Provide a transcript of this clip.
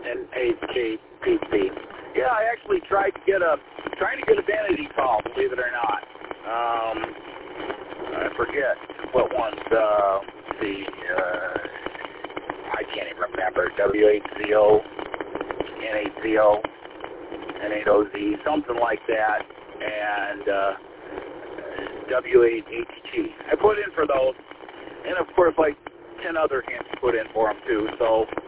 and 8KPP. Yeah, I actually trying to get a vanity call, believe it or not. I forget what one's I can't even remember, W8CO, N8CO, N8OZ, something like that, and W8ATT. I put in for those, and of course like 10 other hints put in for them too, so